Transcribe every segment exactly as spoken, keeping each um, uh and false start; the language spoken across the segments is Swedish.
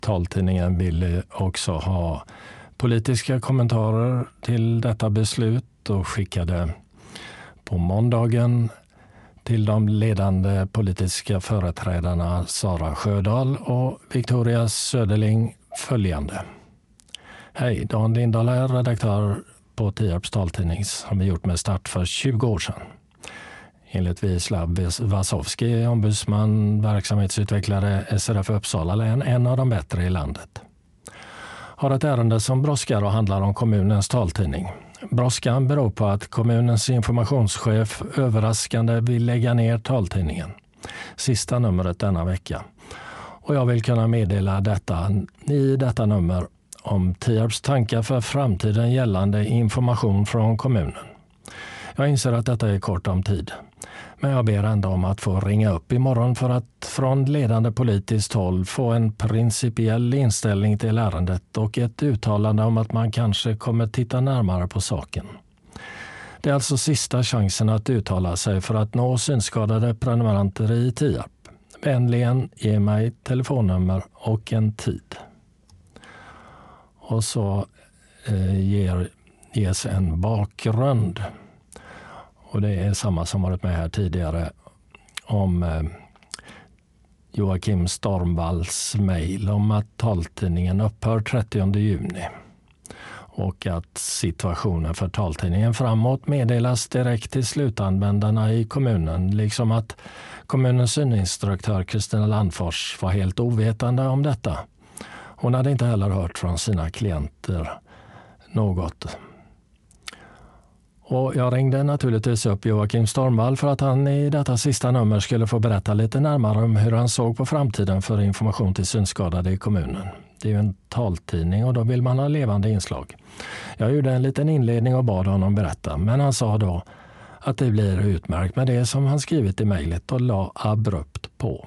Taltidningen ville också ha politiska kommentarer till detta beslut och skickade på måndagen till de ledande politiska företrädarna Sara Sjödahl och Victoria Söderling följande. Hej, Dan Lindahl är redaktör på Tierps taltidning som vi gjort med start för tjugo år sedan. Enligt Wislav Wasowski, ombudsman, verksamhetsutvecklare S R F Uppsala län, en av de bättre i landet. Har ett ärende som brådskar och handlar om kommunens taltidning. Brådskan beror på att kommunens informationschef överraskande vill lägga ner taltidningen. Sista numret denna vecka. Och jag vill kunna meddela detta i detta nummer om Tierps tankar för framtiden gällande information från kommunen. Jag inser att detta är kort om tid. Men jag ber ändå om att få ringa upp imorgon för att från ledande politiskt håll få en principiell inställning till ärendet och ett uttalande om att man kanske kommer titta närmare på saken. Det är alltså sista chansen att uttala sig för att nå synskadade prenumeranter i Tierp. Vänligen ge mig telefonnummer och en tid. Och så eh, ger, ges en bakgrund. Och det är samma som varit med här tidigare om eh, Joakim Stormvalls mejl om att taltidningen upphör trettionde juni. Och att situationen för taltidningen framåt meddelas direkt till slutanvändarna i kommunen. Liksom att kommunens syninstruktör Kristina Landfors var helt ovetande om detta. Hon hade inte heller hört från sina klienter något. Och jag ringde naturligtvis upp Joakim Stormvall för att han i detta sista nummer skulle få berätta lite närmare om hur han såg på framtiden för information till synskadade i kommunen. Det är ju en taltidning och då vill man ha levande inslag. Jag gjorde en liten inledning och bad honom berätta, men han sa då att det blir utmärkt med det som han skrivit i mejlet och la abrupt på.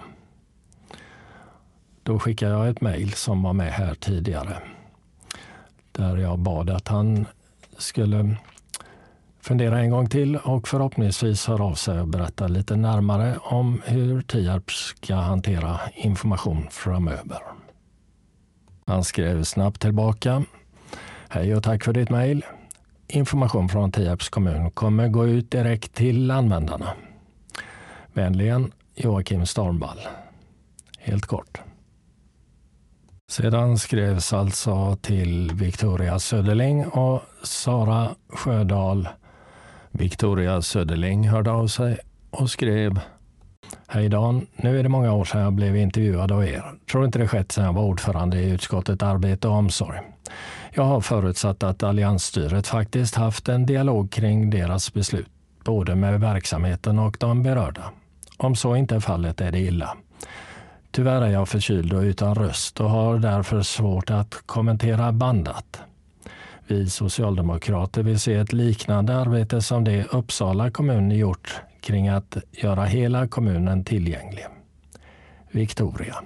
Då skickade jag ett mejl som var med här tidigare där jag bad att han skulle fundera en gång till och förhoppningsvis höra av sig och berätta lite närmare om hur Tierp ska hantera information framöver. Han skrev snabbt tillbaka. Hej och tack för ditt mejl. Information från Tierps kommun kommer gå ut direkt till användarna. Vänligen Joakim Stormvall. Helt kort. Sedan skrevs alltså till Victoria Söderling och Sara Sjödahl. Victoria Söderling hörde av sig och skrev: Hej Dan, nu är det många år sedan jag blev intervjuad av er. Tror inte det skett sedan jag var ordförande i utskottet Arbete och omsorg. Jag har förutsatt att alliansstyret faktiskt haft en dialog kring deras beslut, både med verksamheten och de berörda. Om så inte är fallet är det illa. Tyvärr är jag förkyld och utan röst och har därför svårt att kommentera bandat. Vi socialdemokrater vill se ett liknande arbete som det Uppsala kommun gjort kring att göra hela kommunen tillgänglig. Victoria.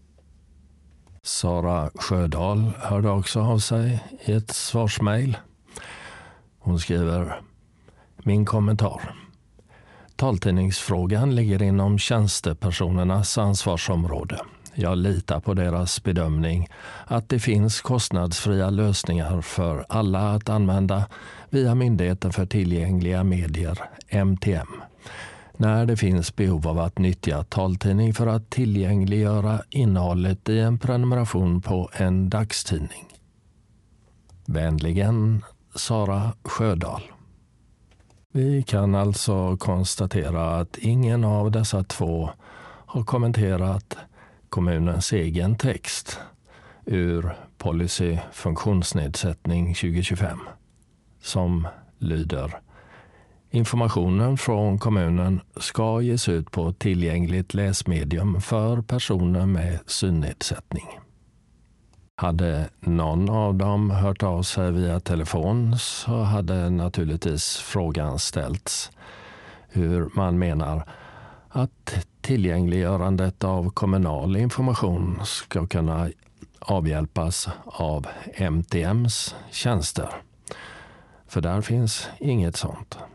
Sara Sjödahl hörde också av sig i ett svarsmejl. Hon skriver: Min kommentar. Taltidningsfrågan ligger inom tjänstepersonernas ansvarsområde. Jag litar på deras bedömning att det finns kostnadsfria lösningar för alla att använda via Myndigheten för tillgängliga medier, M T M, när det finns behov av att nyttja taltidning för att tillgängliggöra innehållet i en prenumeration på en dagstidning. Vänligen Sara Sjödahl. Vi kan alltså konstatera att ingen av dessa två har kommenterat kommunens egen text ur Policy funktionsnedsättning tjugo tjugofem som lyder: Informationen från kommunen ska ges ut på tillgängligt läsmedium för personer med synnedsättning. Hade någon av dem hört av sig via telefon så hade naturligtvis frågan ställts hur man menar att tillgängliggörandet av kommunal information ska kunna avhjälpas av M T M:s tjänster. För där finns inget sånt.